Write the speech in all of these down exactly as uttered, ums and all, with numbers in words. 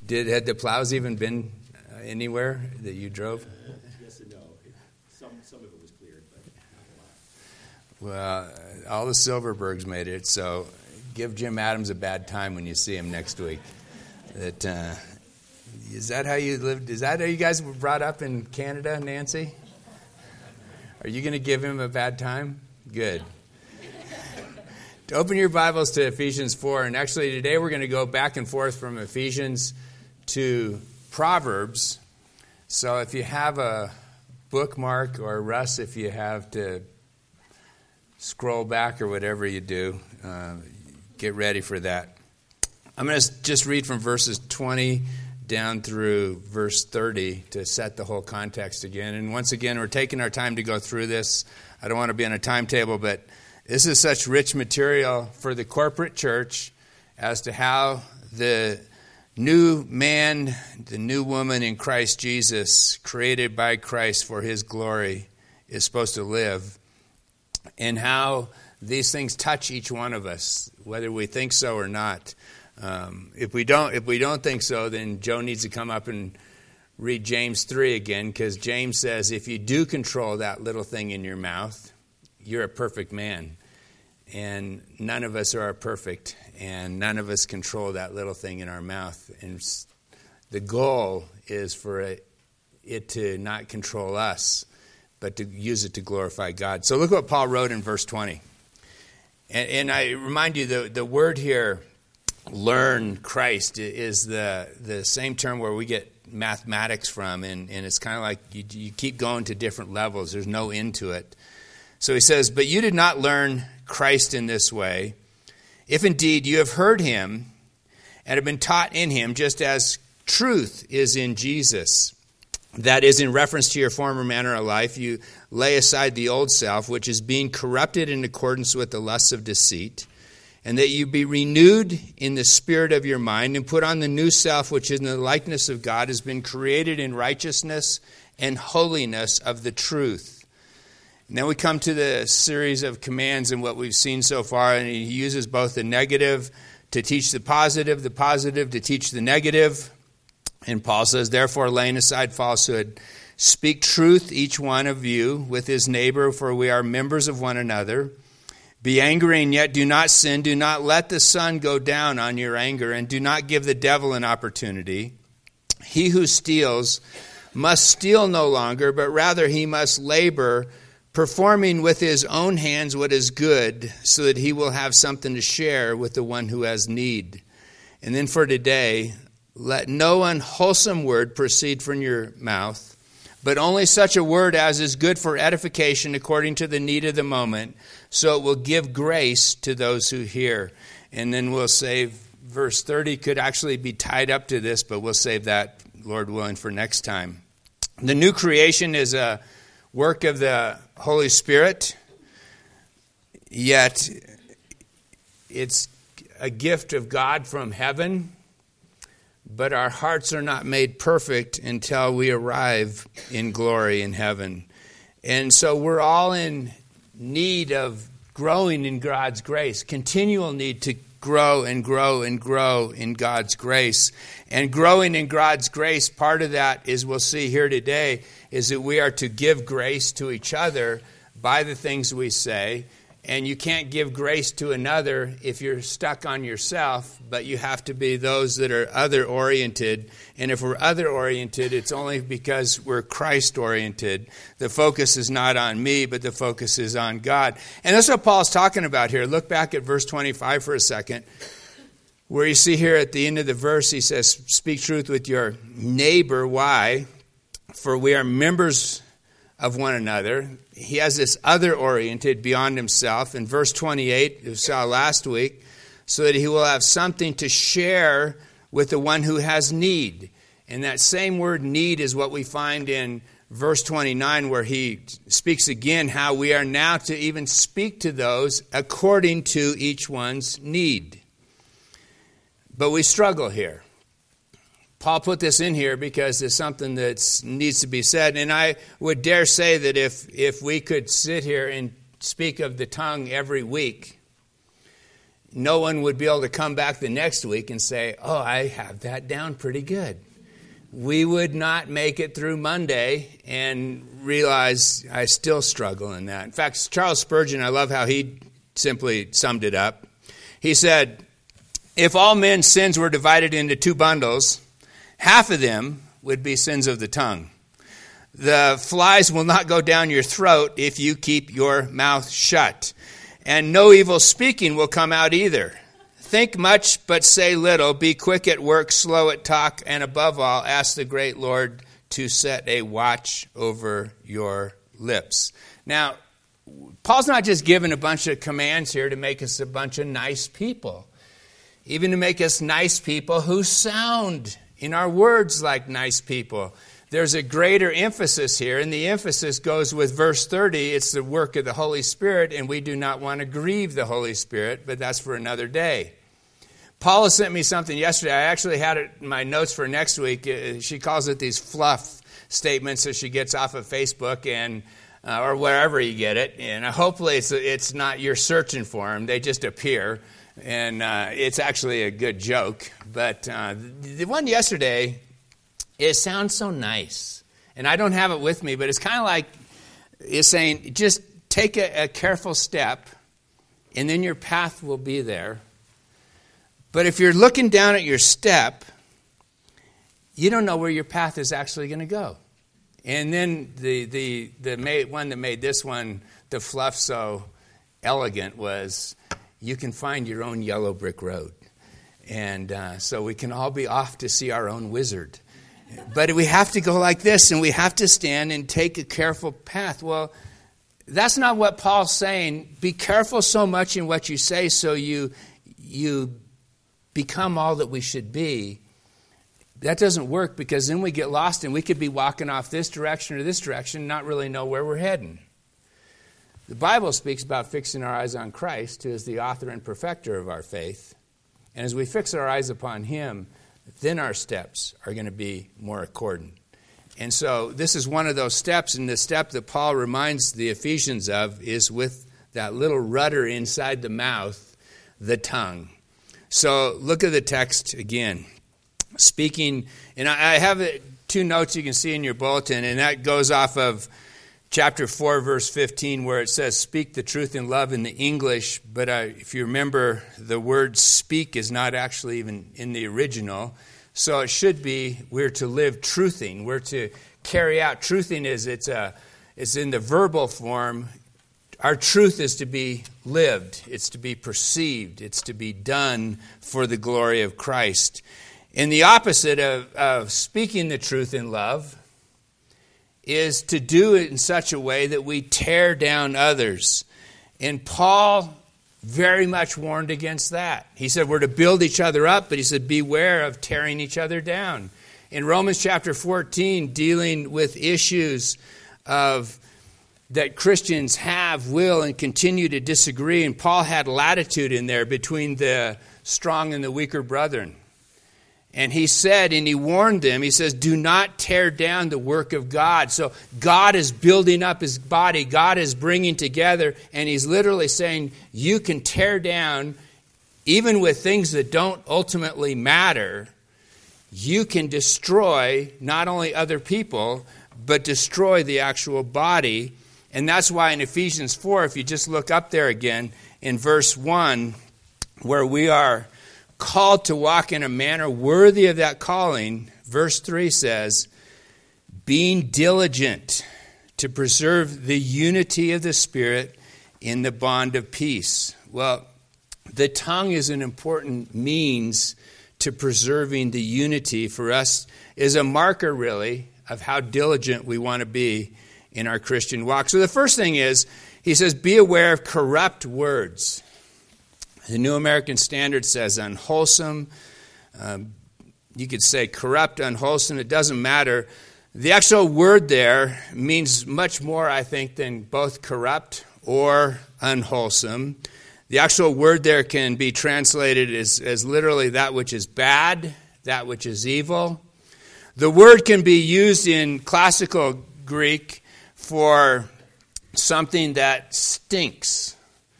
Did had the plows even been uh, anywhere that you drove? Uh, yes and no. Some some of it was cleared, but not a lot. Well, uh, all the Silverbergs made it, so give Jim Adams a bad time when you see him next week. That uh, is that how you lived? Is that how you guys were brought up in Canada, Nancy? Are you going to give him a bad time? Good. Open your Bibles to Ephesians four, and actually today we're going to go back and forth from Ephesians to Proverbs. So if you have a bookmark, or Russ, if you have to scroll back or whatever you do, uh, get ready for that. I'm going to just read from verses twenty down through verse thirty to set the whole context again. And once again, we're taking our time to go through this. I don't want to be on a timetable, but this is such rich material for the corporate church as to how the new man, the new woman in Christ Jesus, created by Christ for his glory, is supposed to live, and how these things touch each one of us, whether we think so or not. Um, if we don't, if we don't think so, then Joe needs to come up and read James three again, because James says, if you do control that little thing in your mouth, you're a perfect man. And none of us are perfect, and none of us control that little thing in our mouth. And the goal is for it, it to not control us, but to use it to glorify God. So look what Paul wrote in verse twenty. And, and I remind you, the, the word here, learn Christ, is the, the same term where we get mathematics from, and, and it's kind of like you, you keep going to different levels. There's no end to it. So he says, but you did not learn Christ in this way, if indeed you have heard him and have been taught in him, just as truth is in Jesus. That is, in reference to your former manner of life, you lay aside the old self, which is being corrupted in accordance with the lusts of deceit, and that you be renewed in the spirit of your mind, and put on the new self, which in the likeness of God has been created in righteousness and holiness of the truth. And then we come to the series of commands and what we've seen so far, and he uses both the negative to teach the positive, the positive to teach the negative. And Paul says, therefore, laying aside falsehood, speak truth, each one of you, with his neighbor, for we are members of one another. Be angry, and yet do not sin. Do not let the sun go down on your anger, and do not give the devil an opportunity. He who steals must steal no longer, but rather he must labor, performing with his own hands what is good, so that he will have something to share with the one who has need. And then for today, let no unwholesome word proceed from your mouth, but only such a word as is good for edification according to the need of the moment, so it will give grace to those who hear. And then we'll save, verse thirty could actually be tied up to this, but we'll save that, Lord willing, for next time. The new creation is a work of the Holy Spirit, yet it's a gift of God from heaven, but our hearts are not made perfect until we arrive in glory in heaven. And so we're all in need of growing in God's grace, continual need to grow and grow and grow in God's grace. And growing in God's grace, part of that is, we'll see here today, is that we are to give grace to each other by the things we say. And you can't give grace to another if you're stuck on yourself, but you have to be those that are other-oriented. And if we're other-oriented, it's only because we're Christ-oriented. The focus is not on me, but the focus is on God. And that's what Paul's talking about here. Look back at verse twenty-five for a second, where you see here at the end of the verse, he says, speak truth with your neighbor. Why? For we are members of one another. He has this other-oriented beyond himself. In verse twenty-eight, we saw last week, so that he will have something to share with the one who has need. And that same word need is what we find in verse twenty-nine, where he speaks again how we are now to even speak to those according to each one's need. But we struggle here. Paul put this in here because there's something that needs to be said. And I would dare say that if, if we could sit here and speak of the tongue every week, no one would be able to come back the next week and say, oh, I have that down pretty good. We would not make it through Monday and realize I still struggle in that. In fact, Charles Spurgeon, I love how he simply summed it up. He said, if all men's sins were divided into two bundles, half of them would be sins of the tongue. The flies will not go down your throat if you keep your mouth shut. And no evil speaking will come out either. Think much, but say little. Be quick at work, slow at talk, and above all, ask the great Lord to set a watch over your lips. Now, Paul's not just giving a bunch of commands here to make us a bunch of nice people, even to make us nice people who sound in our words like nice people. There's a greater emphasis here, and the emphasis goes with verse thirty. It's the work of the Holy Spirit, and we do not want to grieve the Holy Spirit, but that's for another day. Paula sent me something yesterday. I actually had it in my notes for next week. She calls it these fluff statements that she gets off of Facebook and uh, or wherever you get it. And hopefully it's it's not you're searching for them. They just appear. And uh, it's actually a good joke. But uh, the one yesterday, it sounds so nice. And I don't have it with me, but it's kind of like it's saying, just take a, a careful step, and then your path will be there. But if you're looking down at your step, you don't know where your path is actually going to go. And then the the the made, one that made this one, the fluff so elegant, was you can find your own yellow brick road. And uh, so we can all be off to see our own wizard. But we have to go like this, and we have to stand and take a careful path. Well, that's not what Paul's saying. Be careful so much in what you say so you you become all that we should be. That doesn't work, because then we get lost and we could be walking off this direction or this direction, not really know where we're heading. The Bible speaks about fixing our eyes on Christ, who is the author and perfecter of our faith. And as we fix our eyes upon him, then our steps are going to be more accordant. And so this is one of those steps, and the step that Paul reminds the Ephesians of is with that little rudder inside the mouth, the tongue. So look at the text again. Speaking, and I have two notes you can see in your bulletin, and that goes off of chapter four, verse fifteen, where it says, speak the truth in love in the English. But uh, if you remember, the word speak is not actually even in the original. So it should be, we're to live truthing. We're to carry out. Truthing is, it's, a, it's in the verbal form. Our truth is to be lived. It's to be perceived. It's to be done for the glory of Christ. And the opposite of, of speaking the truth in love is to do it in such a way that we tear down others. And Paul very much warned against that. He said we're to build each other up, but he said beware of tearing each other down. In Romans chapter fourteen, dealing with issues of that Christians have, will, and continue to disagree, and Paul had latitude in there between the strong and the weaker brethren. And he said, and he warned them, he says, do not tear down the work of God. So God is building up his body. God is bringing together. And he's literally saying, you can tear down, even with things that don't ultimately matter, you can destroy not only other people, but destroy the actual body. And that's why in Ephesians four, if you just look up there again, in verse one, where we are called to walk in a manner worthy of that calling, verse three says, being diligent to preserve the unity of the Spirit in the bond of peace. Well, the tongue is an important means to preserving the unity for us, is a marker really of how diligent we want to be in our Christian walk. So the first thing is, he says, be aware of corrupt words. The New American Standard says unwholesome. Um, you could say corrupt, unwholesome. It doesn't matter. The actual word there means much more, I think, than both corrupt or unwholesome. The actual word there can be translated as, as literally that which is bad, that which is evil. The word can be used in classical Greek for something that stinks.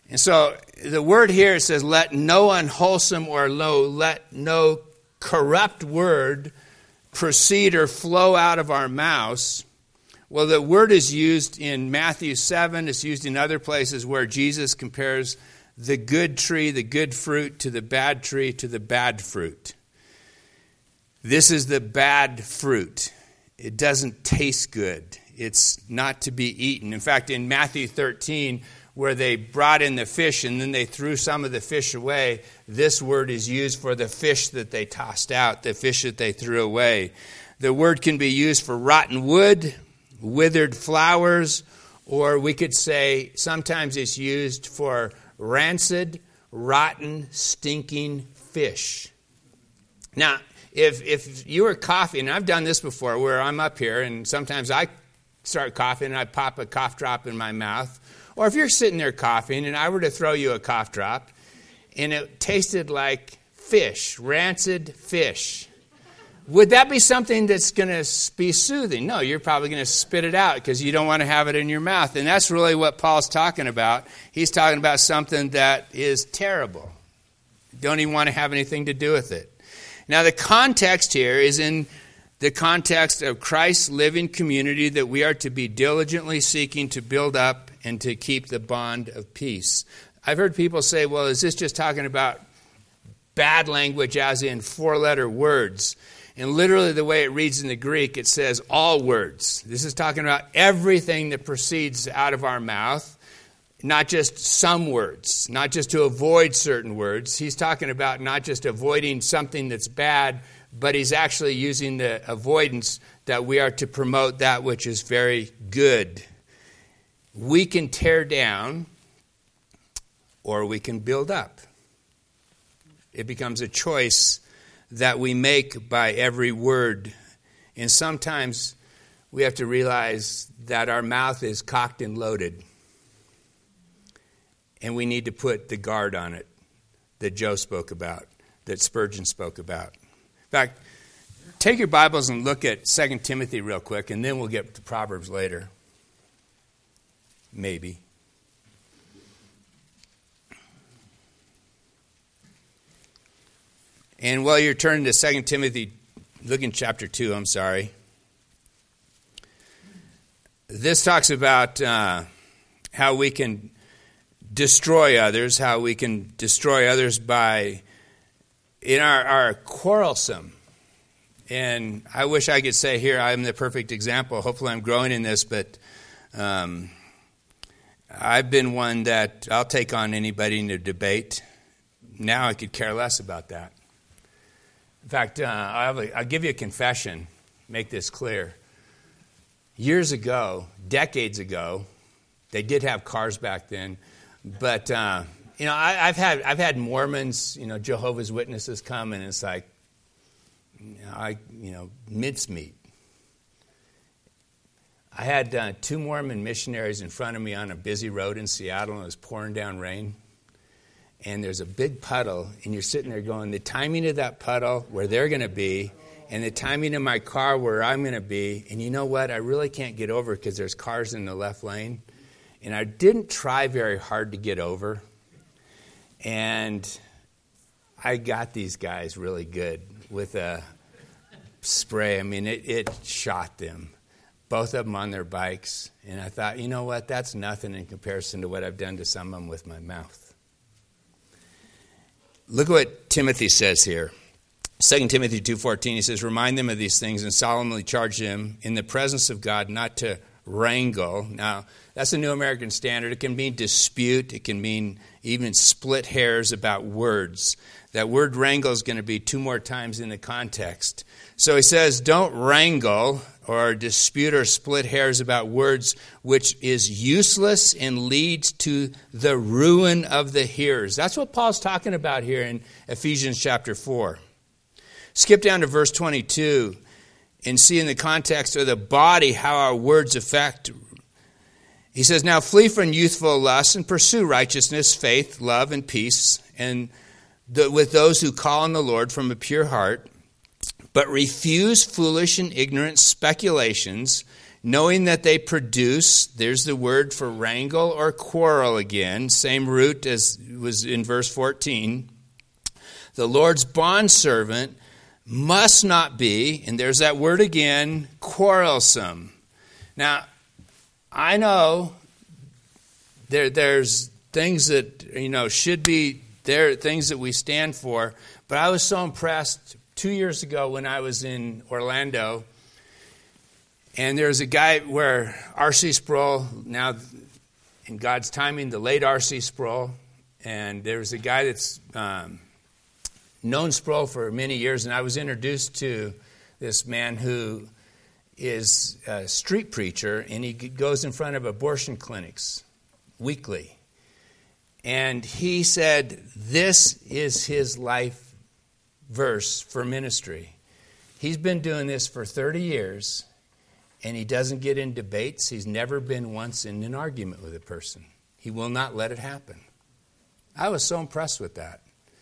And so the word here says, let no unwholesome or low, let no corrupt word proceed or flow out of our mouths. Well, the word is used in Matthew seven. It's used in other places where Jesus compares the good tree, the good fruit, to the bad tree, to the bad fruit. This is the bad fruit. It doesn't taste good. It's not to be eaten. In fact, in Matthew thirteen, where they brought in the fish and then they threw some of the fish away, this word is used for the fish that they tossed out, the fish that they threw away. The word can be used for rotten wood, withered flowers, or we could say sometimes it's used for rancid, rotten, stinking fish. Now, if if you were coughing, and I've done this before where I'm up here and sometimes I start coughing and I pop a cough drop in my mouth, or if you're sitting there coughing and I were to throw you a cough drop and it tasted like fish, rancid fish, would that be something that's going to be soothing? No, you're probably going to spit it out because you don't want to have it in your mouth. And that's really what Paul's talking about. He's talking about something that is terrible. Don't even want to have anything to do with it. Now, the context here is in the context of Christ's living community that we are to be diligently seeking to build up and to keep the bond of peace. I've heard people say, well, is this just talking about bad language as in four-letter words? And literally the way it reads in the Greek, it says all words. This is talking about everything that proceeds out of our mouth, not just some words, not just to avoid certain words. He's talking about not just avoiding something that's bad, but he's actually using the avoidance that we are to promote that which is very good. We can tear down or we can build up. It becomes a choice that we make by every word. And sometimes we have to realize that our mouth is cocked and loaded. And we need to put the guard on it that Joe spoke about, that Spurgeon spoke about. In fact, take your Bibles and look at Second Timothy real quick, and then we'll get to Proverbs later. Maybe. And while you're turning to Second Timothy, look in chapter two, I'm sorry. This talks about uh, how we can destroy others, how we can destroy others by, in our, our quarrelsome. And I wish I could say here I'm the perfect example. Hopefully I'm growing in this, but um, I've been one that I'll take on anybody in a debate. Now I could care less about that. In fact, uh, I'll, I'll give you a confession, make this clear. Years ago, decades ago, they did have cars back then, but uh, you know, I, I've had I've had Mormons, you know, Jehovah's Witnesses come, and it's like, you know, I you know, mincemeat. I had uh, two Mormon missionaries in front of me on a busy road in Seattle, and it was pouring down rain. And there's a big puddle, and you're sitting there going, the timing of that puddle, where they're going to be, and the timing of my car, where I'm going to be. And you know what? I really can't get over because there's cars in the left lane. And I didn't try very hard to get over. And I got these guys really good with a spray. I mean, it, it shot them, both of them on their bikes. And I thought, you know what? That's nothing in comparison to what I've done to some of them with my mouth. Look what Timothy says here. Second Timothy two fourteen, he says, remind them of these things and solemnly charge them in the presence of God not to wrangle. Now, that's the New American Standard. It can mean dispute. It can mean even split hairs about words. That word wrangle is going to be two more times in the context. So he says, don't wrangle or dispute or split hairs about words, which is useless and leads to the ruin of the hearers. That's what Paul's talking about here in Ephesians chapter four. Skip down to verse twenty-two and see in the context of the body how our words affect. He says, now flee from youthful lusts and pursue righteousness, faith, love, and peace, and the, with those who call on the Lord from a pure heart. But refuse foolish and ignorant speculations, knowing that they produce, there's the word for wrangle or quarrel again, same root as was in verse fourteen. The Lord's bondservant must not be, and there's that word again, quarrelsome. Now, I know there there's things that, you know, should be there, things that we stand for, but I was so impressed two years ago when I was in Orlando, and there was a guy where R C Sproul, now in God's timing, the late R C Sproul, and there was a guy that's um, known Sproul for many years, and I was introduced to this man who is a street preacher, and he goes in front of abortion clinics weekly. And he said this is his life verse for ministry. He's been doing this for thirty years, and he doesn't get in debates. He's never been once in an argument with a person. He will not let it happen. I was so impressed with that.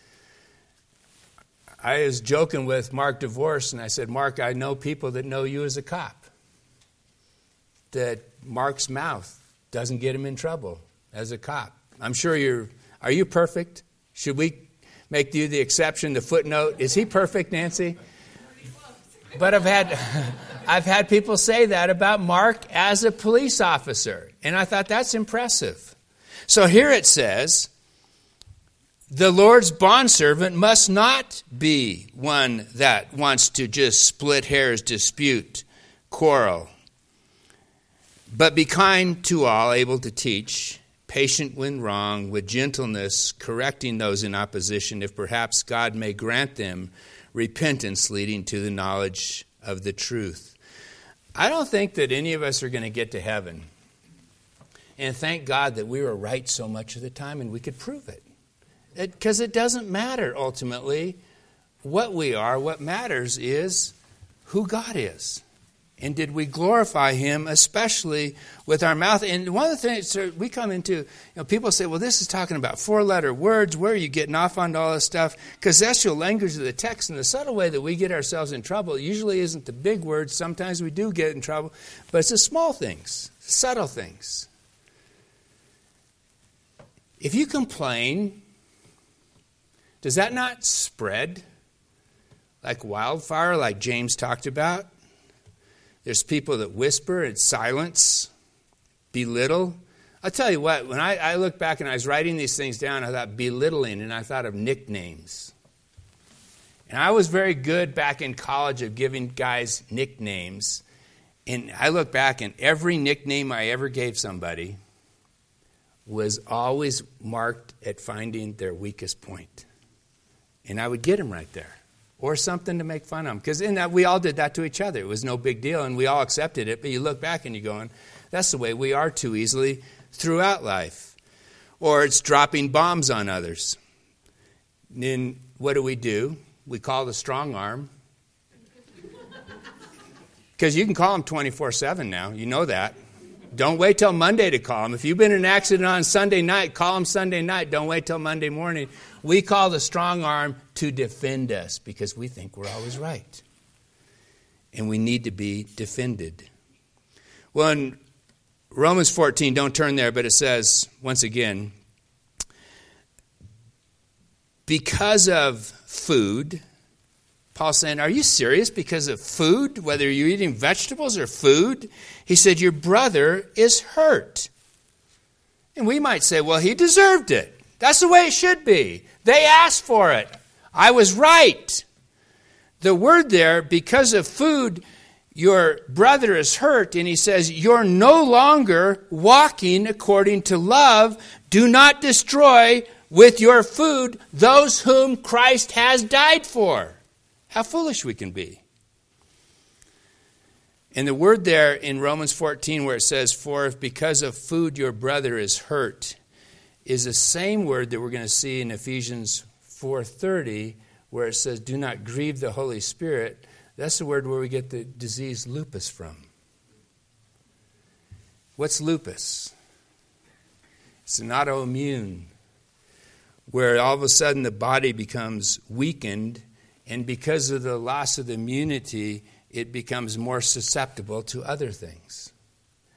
I was joking with Mark DeVos, and I said, Mark, I know people that know you as a cop, that Mark's mouth doesn't get him in trouble as a cop. I'm sure you're, are you perfect? Should we make you the exception, the footnote? Is he perfect, Nancy? But I've had, I've had people say that about Mark as a police officer, and I thought that's impressive. So here it says, the Lord's bondservant must not be one that wants to just split hairs, dispute, quarrel, but be kind to all, able to teach, patient when wrong, with gentleness, correcting those in opposition, if perhaps God may grant them repentance leading to the knowledge of the truth. I don't think that any of us are going to get to heaven. And thank God that we were right so much of the time and we could prove it. Because it, it doesn't matter ultimately what we are. What matters is who God is. And did we glorify Him, especially with our mouth? And one of the things so we come into, you know, people say, well, this is talking about four-letter words. Where are you getting off on all this stuff? Because that's the language of the text. And the subtle way that we get ourselves in trouble usually isn't the big words. Sometimes we do get in trouble. But it's the small things, subtle things. If you complain, does that not spread like wildfire, like James talked about? There's people that whisper and silence, belittle. I'll tell you what, when I, I look back and I was writing these things down, I thought belittling, and I thought of nicknames. And I was very good back in college of giving guys nicknames. And I look back, and every nickname I ever gave somebody was always marked at finding their weakest point. And I would get them right there. Or something to make fun of them. Because in that, we all did that to each other. It was no big deal, and we all accepted it. But you look back and you're going, that's the way we are too easily throughout life. Or it's dropping bombs on others. And then what do we do? We call the strong arm. Because you can call them twenty-four seven now. You know that. Don't wait till Monday to call them. If you've been in an accident on Sunday night, call them Sunday night. Don't wait till Monday morning. We call the strong arm to defend us because we think we're always right. And we need to be defended. Well, in Romans fourteen, don't turn there, but it says, once again, because of food, Paul's saying, are you serious? Because of food, whether you're eating vegetables or food? He said, your brother is hurt. And we might say, well, he deserved it. That's the way it should be. They asked for it. I was right. The word there, because of food, your brother is hurt. And he says, you're no longer walking according to love. Do not destroy with your food those whom Christ has died for. How foolish we can be. And the word there in Romans fourteen where it says, for if because of food your brother is hurt, is the same word that we're going to see in Ephesians four thirty where it says, do not grieve the Holy Spirit. That's the word where we get the disease lupus from. What's lupus? It's an autoimmune where all of a sudden the body becomes weakened, and because of the loss of the immunity, it becomes more susceptible to other things.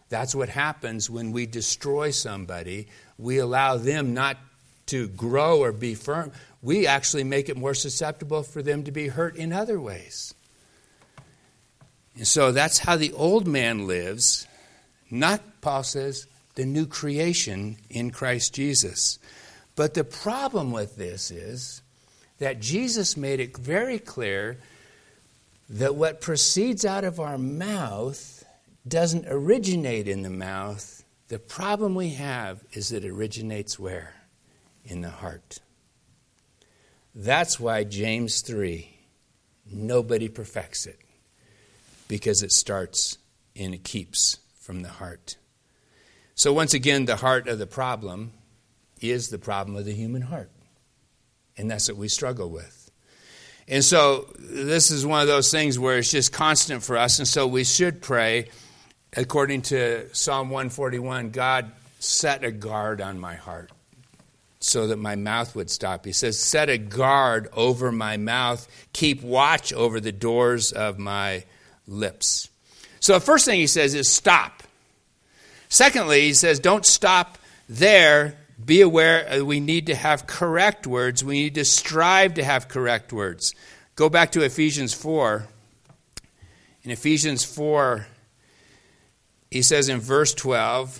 That's what happens when we destroy somebody. We allow them not to grow or be firm. We actually make it more susceptible for them to be hurt in other ways. And so that's how the old man lives, not, Paul says, the new creation in Christ Jesus. But the problem with this is that Jesus made it very clear that what proceeds out of our mouth doesn't originate in the mouth. The problem we have is that it originates where? In the heart. That's why James three, nobody perfects it, because it starts and it keeps from the heart. So once again, the heart of the problem is the problem of the human heart. And that's what we struggle with. And so this is one of those things where it's just constant for us. And so we should pray, according to Psalm one forty-one, God, set a guard on my heart so that my mouth would stop. He says, set a guard over my mouth. Keep watch over the doors of my lips. So the first thing he says is stop. Secondly, he says, don't stop there. Be aware we need to have correct words. We need to strive to have correct words. Go back to Ephesians four. In Ephesians four, he says in verse twelve,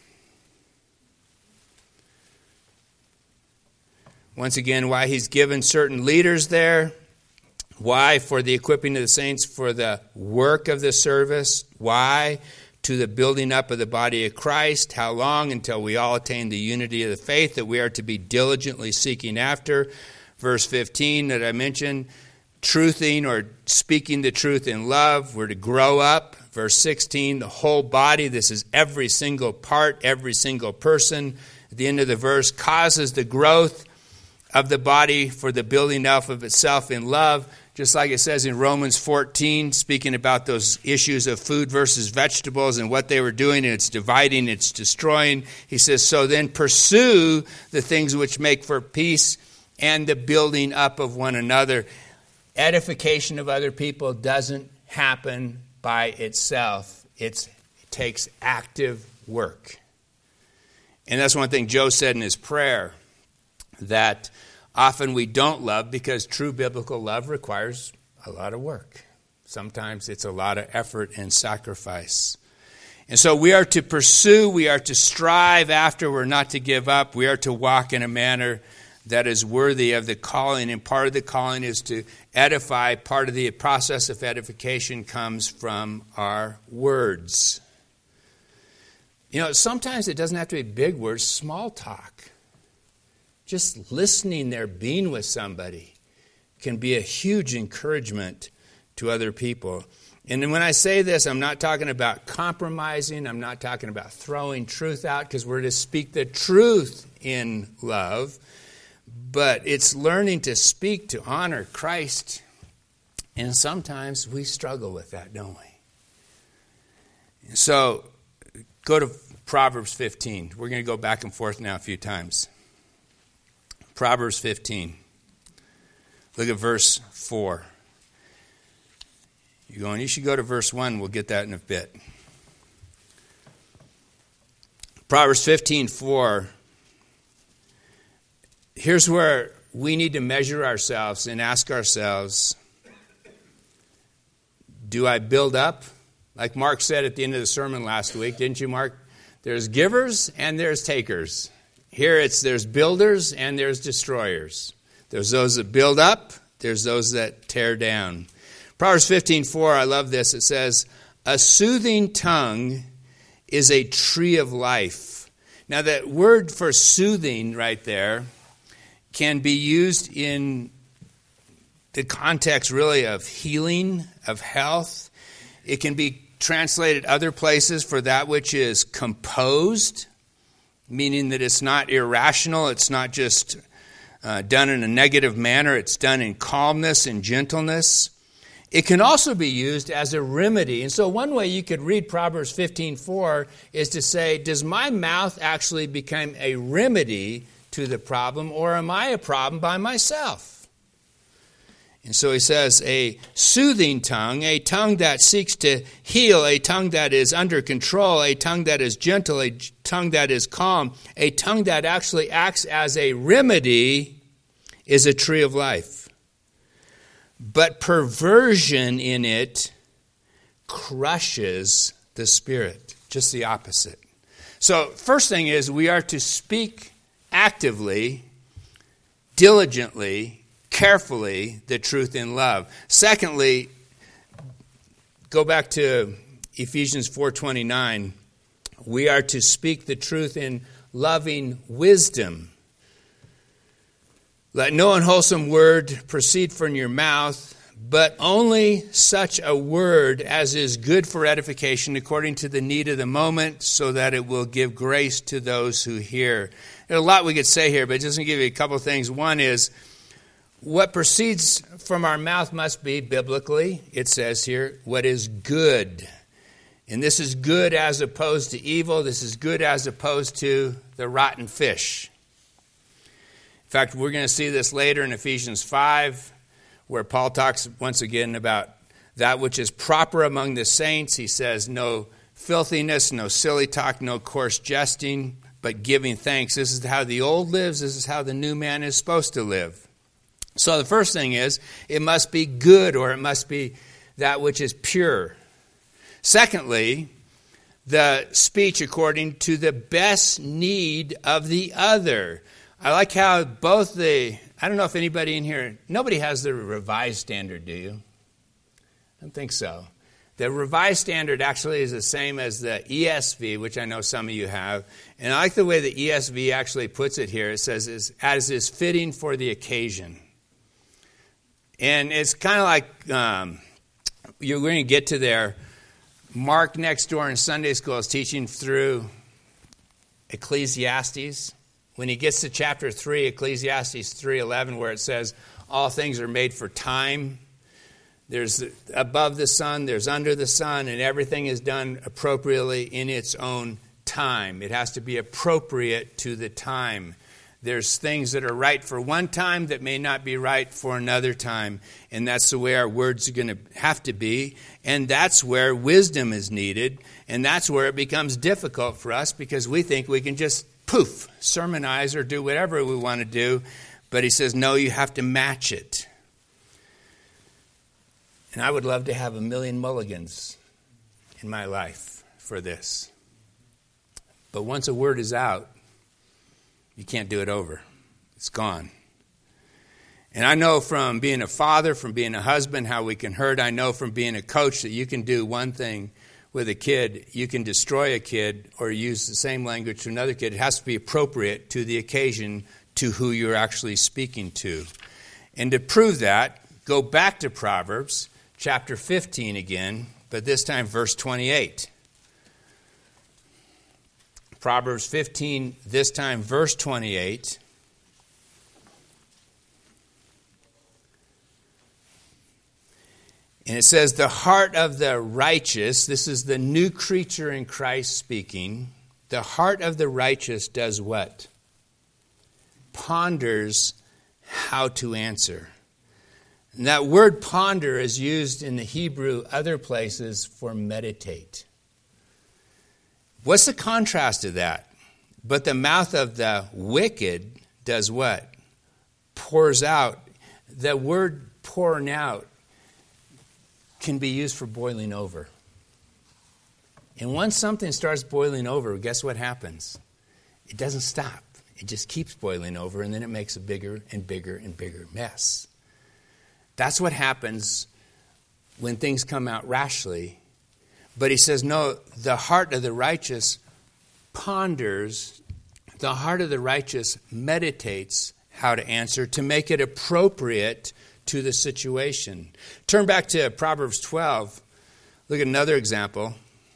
once again, why he's given certain leaders there. Why? For the equipping of the saints, for the work of the service. Why? To the building up of the body of Christ. How long? Until we all attain the unity of the faith that we are to be diligently seeking after. Verse fifteen that I mentioned, truthing or speaking the truth in love. We're to grow up. Verse sixteen, the whole body. This is every single part, every single person. At the end of the verse, causes the growth of the body for the building up of itself in love. Just like it says in Romans fourteen, speaking about those issues of food versus vegetables and what they were doing, and it's dividing, it's destroying. He says, so then pursue the things which make for peace and the building up of one another. Edification of other people doesn't happen by itself. It's, it takes active work. And that's one thing Joe said in his prayer, that often we don't love because true biblical love requires a lot of work. Sometimes it's a lot of effort and sacrifice. And so we are to pursue, we are to strive after, we're not to give up. We are to walk in a manner that is worthy of the calling. And part of the calling is to edify. Part of the process of edification comes from our words. You know, sometimes it doesn't have to be big words, small talk. Just listening there, being with somebody, can be a huge encouragement to other people. And when I say this, I'm not talking about compromising. I'm not talking about throwing truth out, because we're to speak the truth in love. But it's learning to speak to honor Christ. And sometimes we struggle with that, don't we? So go to Proverbs fifteen. We're going to go back and forth now a few times. Proverbs fifteen. Look at verse four. You're going, you should go to verse one. We'll get that in a bit. Proverbs fifteen four. Here's where we need to measure ourselves and ask ourselves, do I build up? Like Mark said at the end of the sermon last week, didn't you, Mark? There's givers and there's takers. Here it's there's builders and there's destroyers. There's those that build up, there's those that tear down. Proverbs fifteen four, I love this. It says, a soothing tongue is a tree of life. Now that word for soothing right there can be used in the context really of healing, of health. It can be translated other places for that which is composed, meaning that it's not irrational, it's not just uh, done in a negative manner, it's done in calmness and gentleness. It can also be used as a remedy. And so one way you could read Proverbs fifteen four is to say, does my mouth actually become a remedy to the problem, or am I a problem by myself? And so he says, a soothing tongue, a tongue that seeks to heal, a tongue that is under control, a tongue that is gentle, a tongue that is calm, a tongue that actually acts as a remedy is a tree of life. But perversion in it crushes the spirit. Just the opposite. So first thing is we are to speak actively, diligently, carefully the truth in love. Secondly, go back to Ephesians four twenty-nine. We are to speak the truth in loving wisdom. Let no unwholesome word proceed from your mouth, but only such a word as is good for edification according to the need of the moment, so that it will give grace to those who hear. There's a lot we could say here, but just to give you a couple of things. One is, what proceeds from our mouth must be, biblically, it says here, what is good. And this is good as opposed to evil. This is good as opposed to the rotten fish. In fact, we're going to see this later in Ephesians five, where Paul talks once again about that which is proper among the saints. He says, no filthiness, no silly talk, no coarse jesting, but giving thanks. This is how the old lives. This is how the new man is supposed to live. So the first thing is, it must be good, or it must be that which is pure. Secondly, the speech according to the best need of the other. I like how both the, I don't know if anybody in here, nobody has the Revised Standard, do you? I don't think so. The Revised Standard actually is the same as the E S V, which I know some of you have. And I like the way the E S V actually puts it here. It says, as is fitting for the occasion. And it's kind of like, um, you're going to get to there. Mark next door in Sunday school is teaching through Ecclesiastes. When he gets to chapter three, Ecclesiastes three eleven, where it says, all things are made for time. There's above the sun, there's under the sun, and everything is done appropriately in its own time. It has to be appropriate to the time. There's things that are right for one time that may not be right for another time. And that's the way our words are going to have to be. And that's where wisdom is needed. And that's where it becomes difficult for us, because we think we can just poof, sermonize or do whatever we want to do. But he says, no, you have to match it. And I would love to have a million mulligans in my life for this. But once a word is out, you can't do it over. It's gone. And I know from being a father, from being a husband, how we can hurt. I know from being a coach that you can do one thing with a kid. You can destroy a kid or use the same language to another kid. It has to be appropriate to the occasion, to who you're actually speaking to. And to prove that, go back to Proverbs chapter fifteen again, but this time verse twenty-eight. Proverbs fifteen, this time verse twenty-eight. And it says, the heart of the righteous, this is the new creature in Christ speaking, the heart of the righteous does what? Ponders how to answer. And that word ponder is used in the Hebrew other places for meditate. What's the contrast to that? But the mouth of the wicked does what? Pours out. The word pouring out can be used for boiling over. And once something starts boiling over, guess what happens? It doesn't stop. It just keeps boiling over, and then it makes a bigger and bigger and bigger mess. That's what happens when things come out rashly. But he says, no, the heart of the righteous ponders, the heart of the righteous meditates how to answer to make it appropriate to the situation. Turn back to Proverbs twelve. Look at another example.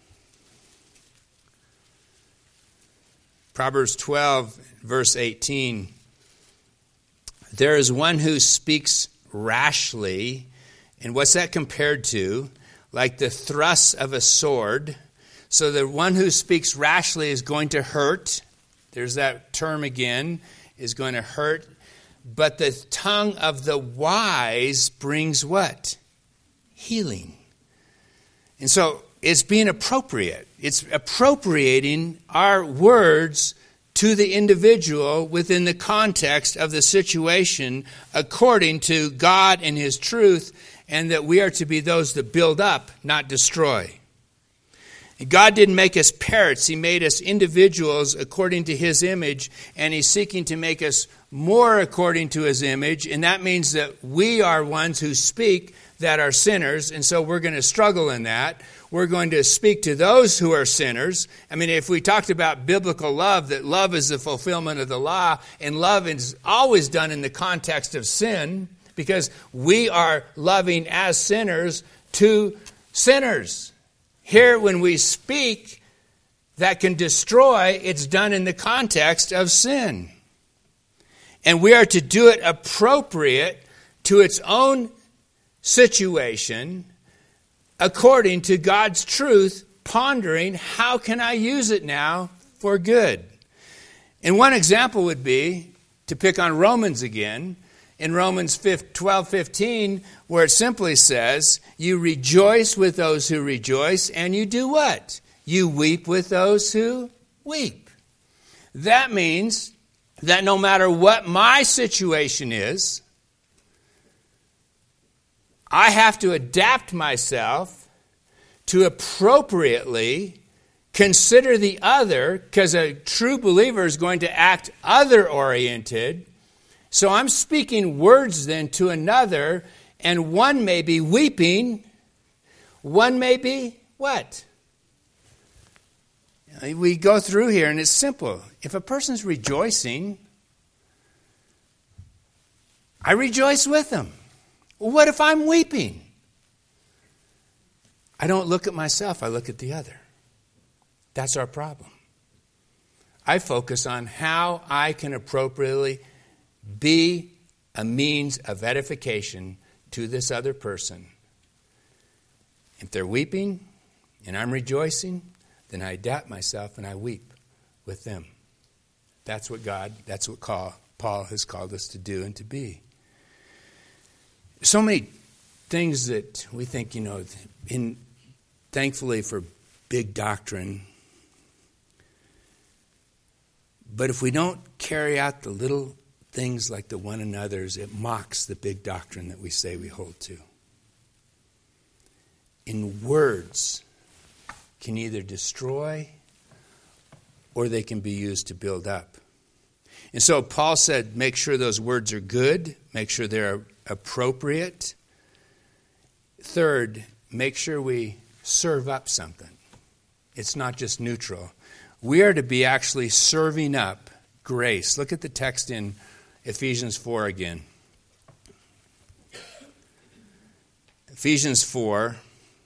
Proverbs twelve, verse eighteen. There is one who speaks rashly. And what's that compared to? Like the thrust of a sword. So the one who speaks rashly is going to hurt. There's that term again, is going to hurt. But the tongue of the wise brings what? Healing. And so it's being appropriate. It's appropriating our words to the individual within the context of the situation according to God and His truth, and that we are to be those that build up, not destroy. God didn't make us parrots. He made us individuals according to His image, and He's seeking to make us more according to His image, and that means that we are ones who speak that are sinners, and so we're going to struggle in that. We're going to speak to those who are sinners. I mean, if we talked about biblical love, that love is the fulfillment of the law, and love is always done in the context of sin, because we are loving as sinners to sinners. Here, when we speak that can destroy, it's done in the context of sin. And we are to do it appropriate to its own situation, according to God's truth, pondering, how can I use it now for good? And one example would be, to pick on Romans again, in Romans twelve fifteen, where it simply says, you rejoice with those who rejoice, and you do what? You weep with those who weep. That means that no matter what my situation is, I have to adapt myself to appropriately consider the other, because a true believer is going to act other-oriented. So I'm speaking words then to another, and one may be weeping, one may be what? We go through here and it's simple. If a person's rejoicing, I rejoice with them. What if I'm weeping? I don't look at myself, I look at the other. That's our problem. I focus on how I can appropriately be a means of edification to this other person. If they're weeping and I'm rejoicing, then I adapt myself and I weep with them. That's what God, that's what Paul has called us to do and to be. So many things that we think, you know, in thankfully for big doctrine, but if we don't carry out the little things like the one another's, it mocks the big doctrine that we say we hold to. In words can either destroy or they can be used to build up. And so Paul said, make sure those words are good, make sure they're appropriate. Third, make sure we serve up something. It's not just neutral. We are to be actually serving up grace. Look at the text in Ephesians four again. Ephesians four.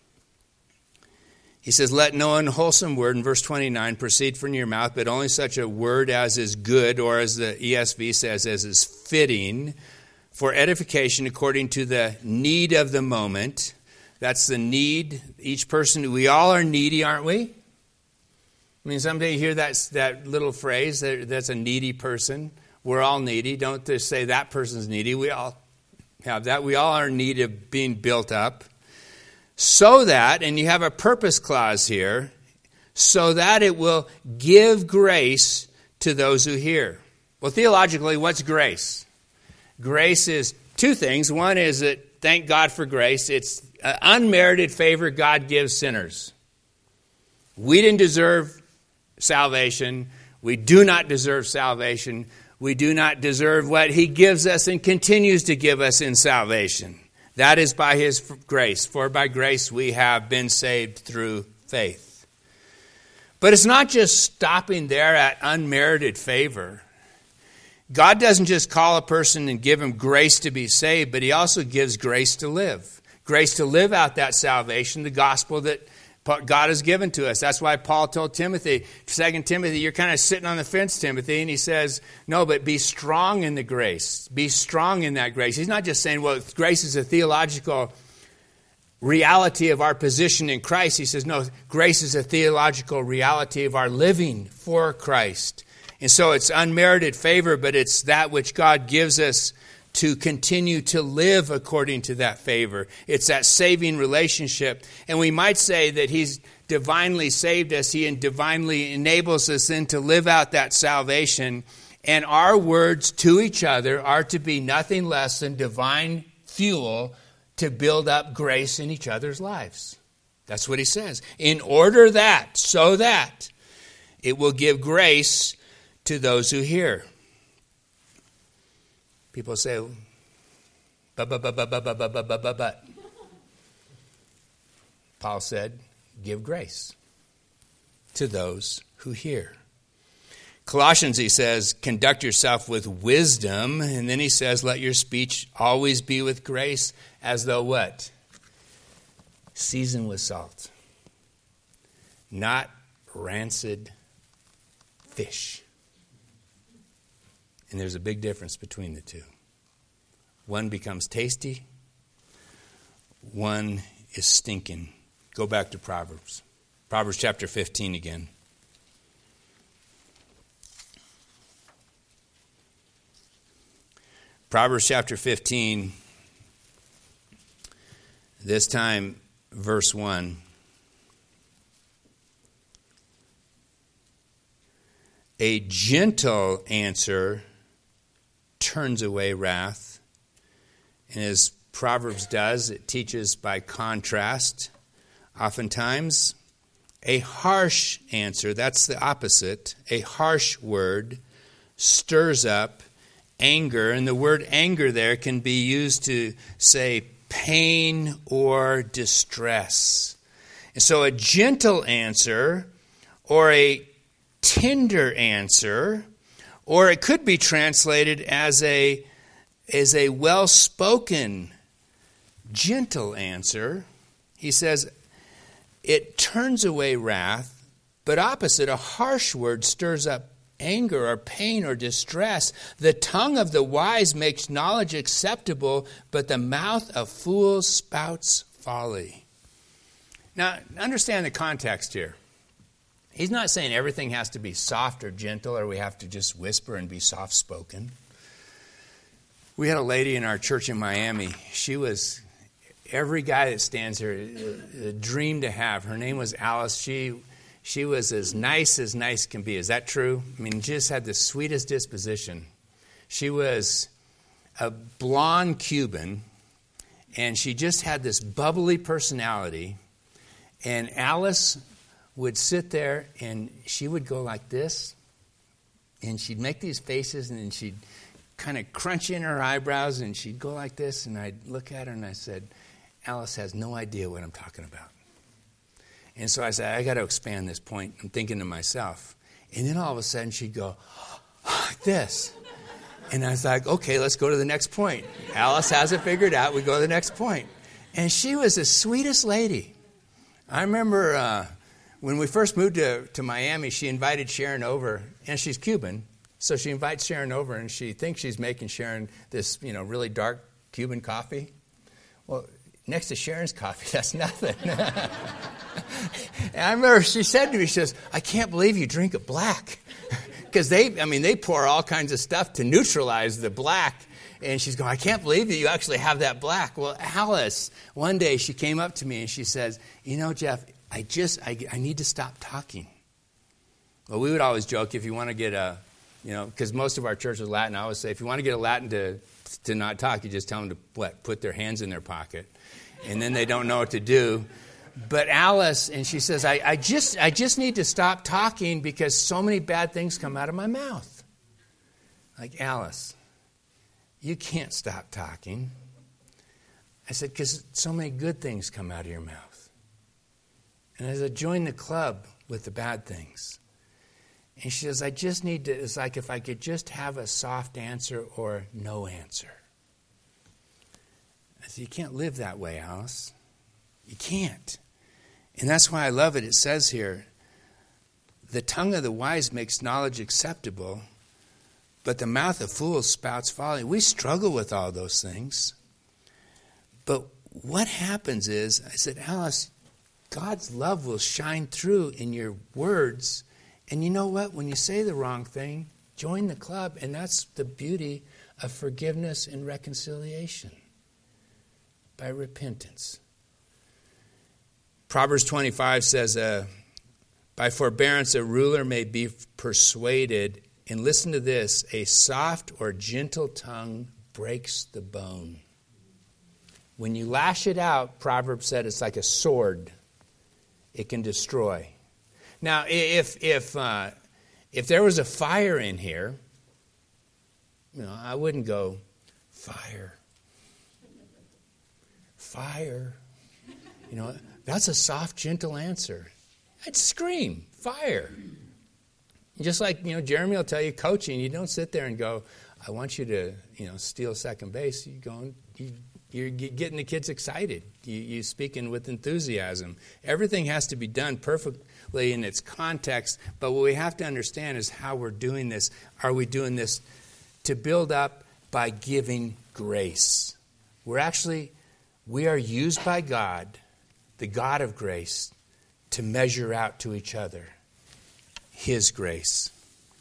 He says, let no unwholesome word, in verse twenty-nine, proceed from your mouth, but only such a word as is good, or as the E S V says, as is fitting, for edification according to the need of the moment. That's the need. Each person, we all are needy, aren't we? I mean, someday you hear that, that little phrase, that, that's a needy person. We're all needy. Don't just say that person's needy. We all have that. We all are in need of being built up. So that, and you have a purpose clause here, so that it will give grace to those who hear. Well, theologically, what's grace? Grace is two things. One is that, thank God for grace, it's an unmerited favor God gives sinners. We didn't deserve salvation. We do not deserve salvation. We do not deserve what He gives us and continues to give us in salvation. That is by His grace. For by grace we have been saved through faith. But it's not just stopping there at unmerited favor. God doesn't just call a person and give him grace to be saved, but He also gives grace to live. Grace to live out that salvation, the gospel that God has given to us. That's why Paul told Timothy, Second Timothy, you're kind of sitting on the fence, Timothy. And he says, no, but be strong in the grace. Be strong in that grace. He's not just saying, well, grace is a theological reality of our position in Christ. He says, no, grace is a theological reality of our living for Christ. And so it's unmerited favor, but it's that which God gives us to continue to live according to that favor. It's that saving relationship. And we might say that he's divinely saved us. He divinely enables us then to live out that salvation. And our words to each other are to be nothing less than divine fuel to build up grace in each other's lives. That's what he says. In order that, so that it will give grace to those who hear. People say, but, but, but, but, but, but, but, but, but, but. Paul said, give grace to those who hear. Colossians, he says, conduct yourself with wisdom. And then he says, let your speech always be with grace, as though what? Seasoned with salt. Not rancid fish. And there's a big difference between the two. One becomes tasty. One is stinking. Go back to Proverbs. Proverbs chapter fifteen again. Proverbs chapter fifteen, this time verse one. A gentle answer turns away wrath. And as Proverbs does, it teaches by contrast. Oftentimes, a harsh answer, that's the opposite, a harsh word stirs up anger. And the word anger there can be used to say pain or distress. And so a gentle answer or a tender answer, or it could be translated as a, as a well-spoken, gentle answer. He says, it turns away wrath, but opposite, a harsh word stirs up anger or pain or distress. The tongue of the wise makes knowledge acceptable, but the mouth of fools spouts folly. Now, understand the context here. He's not saying everything has to be soft or gentle, or we have to just whisper and be soft-spoken. We had a lady in our church in Miami. She was, every guy that stands here, a dream to have. Her name was Alice. She she was as nice as nice can be. Is that true? I mean, she just had the sweetest disposition. She was a blonde Cuban, and she just had this bubbly personality. And Alice would sit there, and she would go like this, and she'd make these faces, and then she'd kind of crunch in her eyebrows, and she'd go like this, and I'd look at her, and I said, Alice has no idea what I'm talking about. And so I said, I got to expand this point. I'm thinking to myself. And then all of a sudden, she'd go like this. And I was like, okay, let's go to the next point. Alice has it figured out. We go to the next point. And she was the sweetest lady. I remember uh, when we first moved to, to Miami, she invited Sharon over, and she's Cuban. So she invites Sharon over, and she thinks she's making Sharon this, you know, really dark Cuban coffee. Well, next to Sharon's coffee, that's nothing. And I remember she said to me, she says, I can't believe you drink it black. Because they, I mean, they pour all kinds of stuff to neutralize the black. And she's going, I can't believe that you actually have that black. Well, Alice, one day she came up to me and she says, you know, Jeff, I just, I, I need to stop talking. Well, we would always joke, if you want to get a, you know, because most of our church is Latin, I always say, if you want to get a Latin to, to not talk, you just tell them to, what, put their hands in their pocket. And then they don't know what to do. But Alice, and she says, I, I just I just need to stop talking because so many bad things come out of my mouth. Like, Alice, you can't stop talking. I said, because so many good things come out of your mouth. And I said, join the club with the bad things. And she says, I just need to, it's like if I could just have a soft answer or no answer. I said, you can't live that way, Alice. You can't. And that's why I love it. It says here, the tongue of the wise makes knowledge acceptable, but the mouth of fools spouts folly. We struggle with all those things. But what happens is, I said, Alice, God's love will shine through in your words, And you know what? When you say the wrong thing, join the club. And that's the beauty of forgiveness and reconciliation. By repentance. Proverbs twenty-five says, uh, by forbearance a ruler may be persuaded. And listen to this, a soft or gentle tongue breaks the bone. When you lash it out, Proverbs said it's like a sword. It can destroy. Now, if if uh, if there was a fire in here, you know, I wouldn't go, fire, fire. You know, that's a soft, gentle answer. I'd scream, fire. Just like, you know, Jeremy will tell you, coaching, you don't sit there and go, I want you to, you know, steal second base. You go, you, you're getting the kids excited. You, you're speaking with enthusiasm. Everything has to be done perfectly in its context. But what we have to understand is how we're doing this. Are we doing this to build up by giving grace? We're actually, we are used by God, the God of grace, to measure out to each other His grace.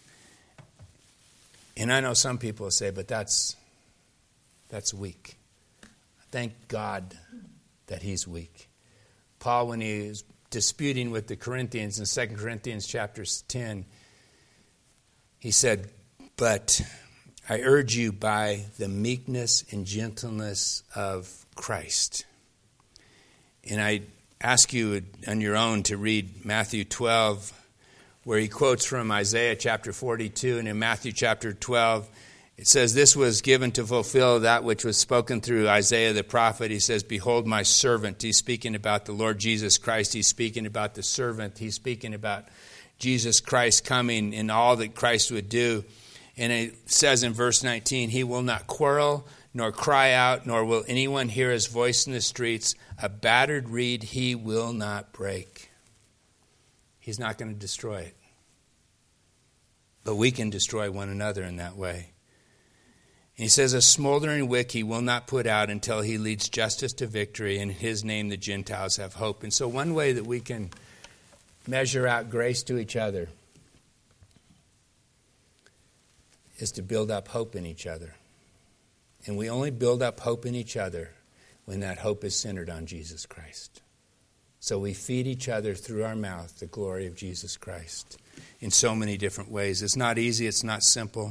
And I know some people will say, but that's that's weak. Thank God that He's weak. Paul, when he was disputing with the Corinthians in Second Corinthians chapter ten, he said, but I urge you by the meekness and gentleness of Christ. And I ask you on your own to read Matthew twelve, where he quotes from Isaiah chapter forty-two. And in Matthew chapter twelve, it says, this was given to fulfill that which was spoken through Isaiah the prophet. He says, behold my servant. He's speaking about the Lord Jesus Christ. He's speaking about the servant. He's speaking about Jesus Christ coming and all that Christ would do. And it says in verse nineteen, he will not quarrel nor cry out, nor will anyone hear his voice in the streets. A battered reed he will not break. He's not going to destroy it. But we can destroy one another in that way. And he says, a smoldering wick he will not put out until he leads justice to victory, and in his name the Gentiles have hope. And so one way that we can measure out grace to each other is to build up hope in each other. And we only build up hope in each other when that hope is centered on Jesus Christ. So we feed each other through our mouth the glory of Jesus Christ in so many different ways. It's not easy. It's not simple.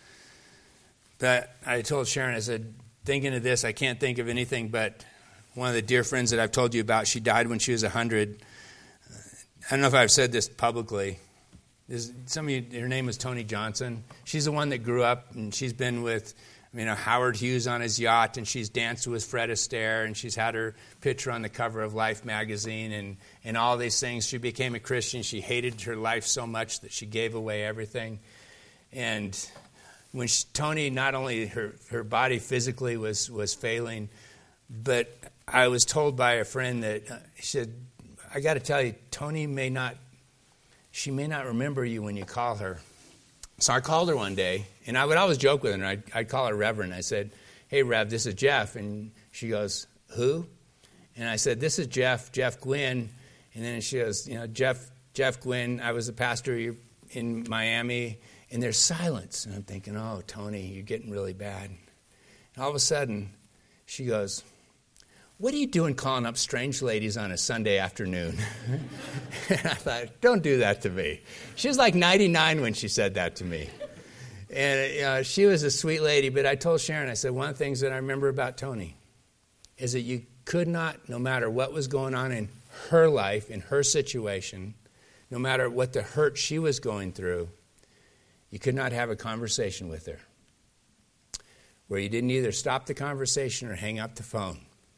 But I told Sharon, I said, thinking of this, I can't think of anything but one of the dear friends that I've told you about. She died when she was one hundred. I don't know if I've said this publicly. There's, some of you, her name was Toni Johnson. She's the one that grew up, and she's been with, you know, Howard Hughes on his yacht, and she's danced with Fred Astaire, and she's had her picture on the cover of Life magazine, and, and all these things. She became a Christian. She hated her life so much that she gave away everything. And when she, Toni, not only her, her body physically was, was failing, but I was told by a friend that, uh, she said, I got to tell you, Toni may not, she may not remember you when you call her. So I called her one day, and I would always joke with her, and I'd, I'd call her Reverend. I said, hey, Rev, this is Jeff. And she goes, who? And I said, this is Jeff, Jeff Gwynn. And then she goes, you know, Jeff, Jeff Gwynn, I was the pastor in Miami. And there's silence. And I'm thinking, oh, Toni, you're getting really bad. And all of a sudden, she goes, what are you doing calling up strange ladies on a Sunday afternoon? And I thought, don't do that to me. She was like ninety-nine when she said that to me. And uh, she was a sweet lady, but I told Sharon, I said, one of the things that I remember about Toni is that you could not, no matter what was going on in her life, in her situation, no matter what the hurt she was going through, you could not have a conversation with her where you didn't either stop the conversation or hang up the phone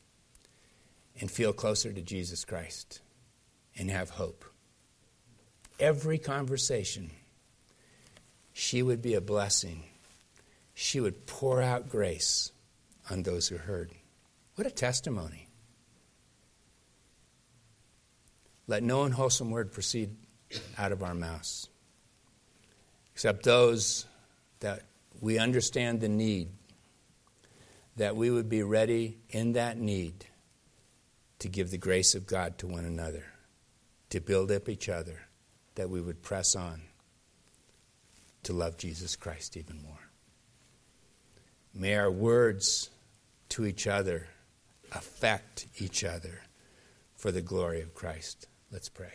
and feel closer to Jesus Christ and have hope. Every conversation, she would be a blessing. She would pour out grace on those who heard. What a testimony. Let no unwholesome word proceed out of our mouths, except those that we understand the need, that we would be ready in that need to give the grace of God to one another, to build up each other, that we would press on to love Jesus Christ even more. May our words to each other affect each other for the glory of Christ. Let's pray.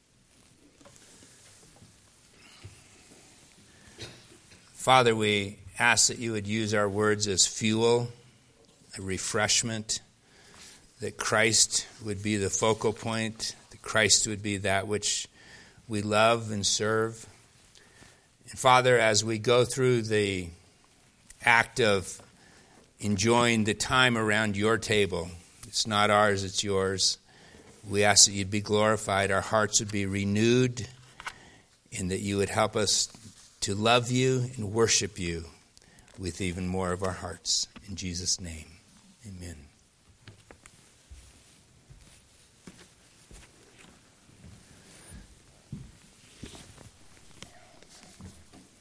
Father, we ask that you would use our words as fuel, a refreshment, that Christ would be the focal point, that Christ would be that which we love and serve. And Father, as we go through the act of enjoying the time around your table, it's not ours, it's yours. We ask that you'd be glorified, our hearts would be renewed, and that you would help us to love you and worship you with even more of our hearts. In Jesus' name, amen.